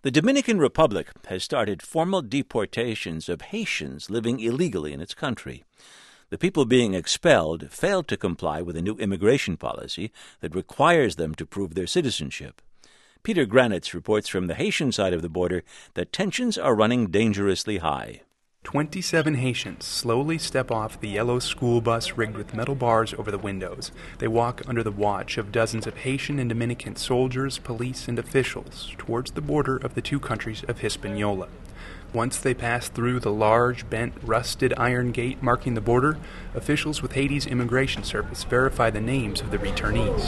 The Dominican Republic has started formal deportations of Haitians living illegally in its country. The people being expelled failed to comply with a new immigration policy that requires them to prove their citizenship. Peter Granitz reports from the Haitian side of the border that tensions are running dangerously high. 27 Haitians slowly step off the yellow school bus rigged with metal bars over the windows. They walk under the watch of dozens of Haitian and Dominican soldiers, police, and officials towards the border of the two countries of Hispaniola. Once they pass through the large, bent, rusted iron gate marking the border, officials with Haiti's immigration service verify the names of the returnees.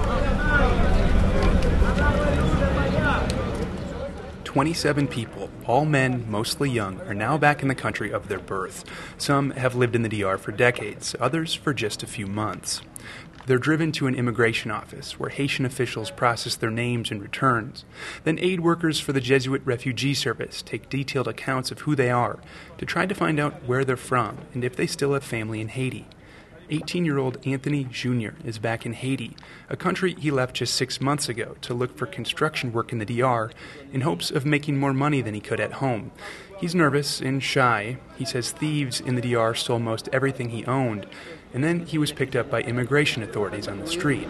27 people, all men, mostly young, are now back in the country of their birth. Some have lived in the DR for decades, others for just a few months. They're driven to an immigration office where Haitian officials process their names and returns. Then aid workers for the Jesuit Refugee Service take detailed accounts of who they are to try to find out where they're from and if they still have family in Haiti. 18-year-old Anthony Jr. is back in Haiti, a country he left just 6 months ago to look for construction work in the DR in hopes of making more money than he could at home. He's nervous and shy. He says thieves in the DR stole most everything he owned, and then he was picked up by immigration authorities on the street.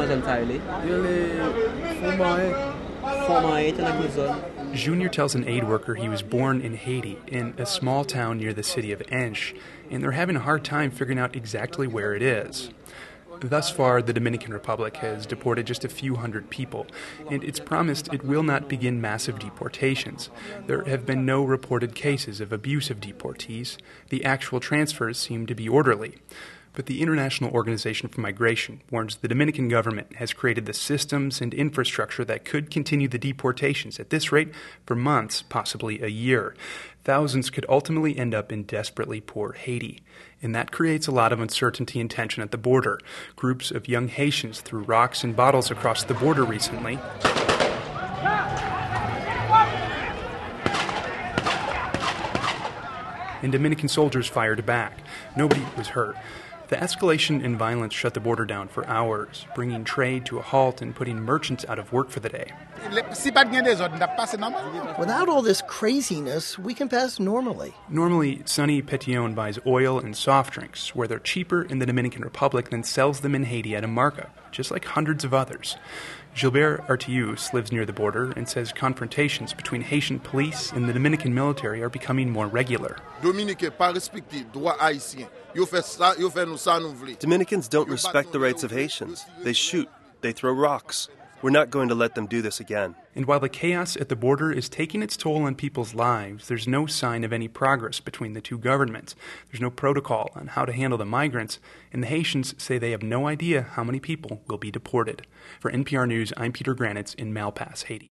Junior tells an aid worker he was born in Haiti, in a small town near the city of Enche, and they're having a hard time figuring out exactly where it is. Thus far, the Dominican Republic has deported just a few hundred people, and it's promised it will not begin massive deportations. There have been no reported cases of abuse of deportees. The actual transfers seem to be orderly. But the International Organization for Migration warns the Dominican government has created the systems and infrastructure that could continue the deportations at this rate for months, possibly a year. Thousands could ultimately end up in desperately poor Haiti. And that creates a lot of uncertainty and tension at the border. Groups of young Haitians threw rocks and bottles across the border recently. And Dominican soldiers fired back. Nobody was hurt. The escalation in violence shut the border down for hours, bringing trade to a halt and putting merchants out of work for the day. Without all this craziness, we can pass normally. Normally, Sonny Petillon buys oil and soft drinks, where they're cheaper in the Dominican Republic than sells them in Haiti at a markup, just like hundreds of others. Gilbert Artius lives near the border and says confrontations between Haitian police and the Dominican military are becoming more regular. Dominicans don't respect the rights of Haitians. They shoot. They throw rocks. We're not going to let them do this again. And while the chaos at the border is taking its toll on people's lives, there's no sign of any progress between the two governments. There's no protocol on how to handle the migrants, and the Haitians say they have no idea how many people will be deported. For NPR News, I'm Peter Granitz in Malpass, Haiti.